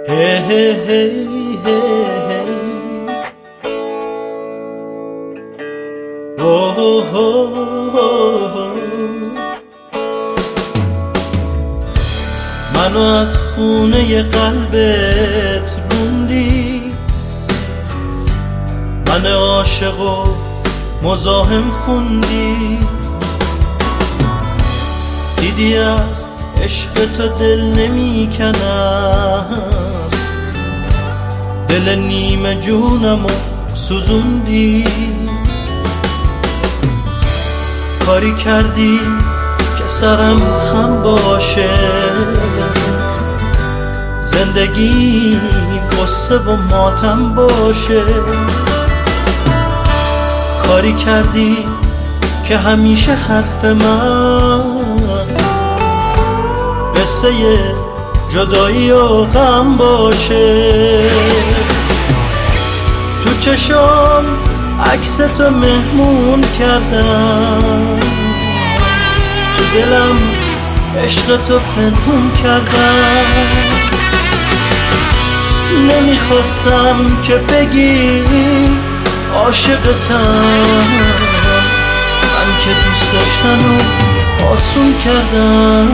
Hey, hey, hey, hey. Oh, oh, oh, oh. منو از خونه قلبت روندی، من عاشق و مزاحم خوندی، دیدی از عشق تو دل نمی کنم، دل نیمه جونمو سوزوندی، کاری کردی که سرم خم باشه، زندگی قصه و ماتم باشه، کاری کردی که همیشه حرف من قصه جدایی و غم باشه. تو چشام عکس تو مهمون کردم، تو دلم عشق تو پنهون کردم، نمیخواستم که بگی عاشقتم، من که دوست داشتن و آسون کردم.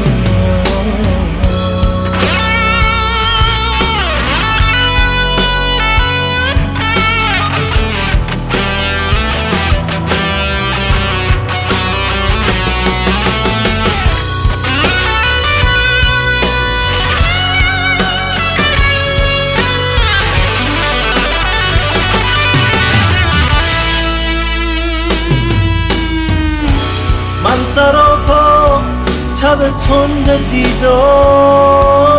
من سراپا تب تند دیدار،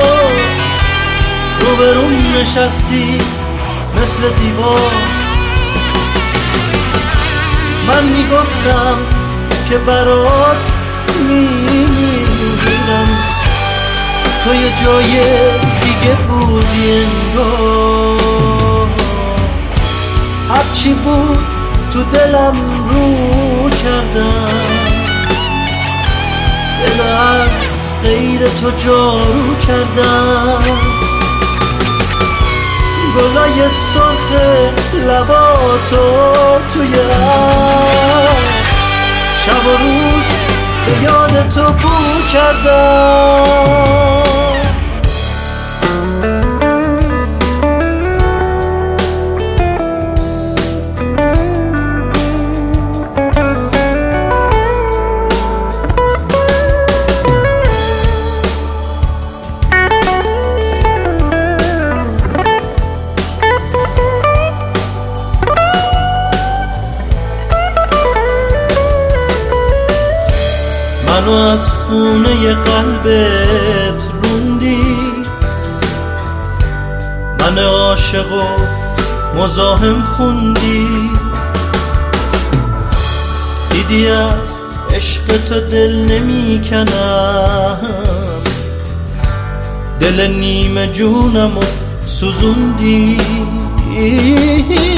روبروم نشستی مثل دیوار، من میگفتم که برات میمیرم، تو یه جای دیگه بودی انگار، هرچی بود تو دلم رو کردم، دل از غیر تو جارو کردم، گلای سرخ لباتو توی شب و روز به یاد تو بو کردم. منو از خونه قلبت روندی، من عاشق و مزاحم خوندی، دیدی از عشق تو دل نمی کنم، دل نیمه جونمو سوزوندی.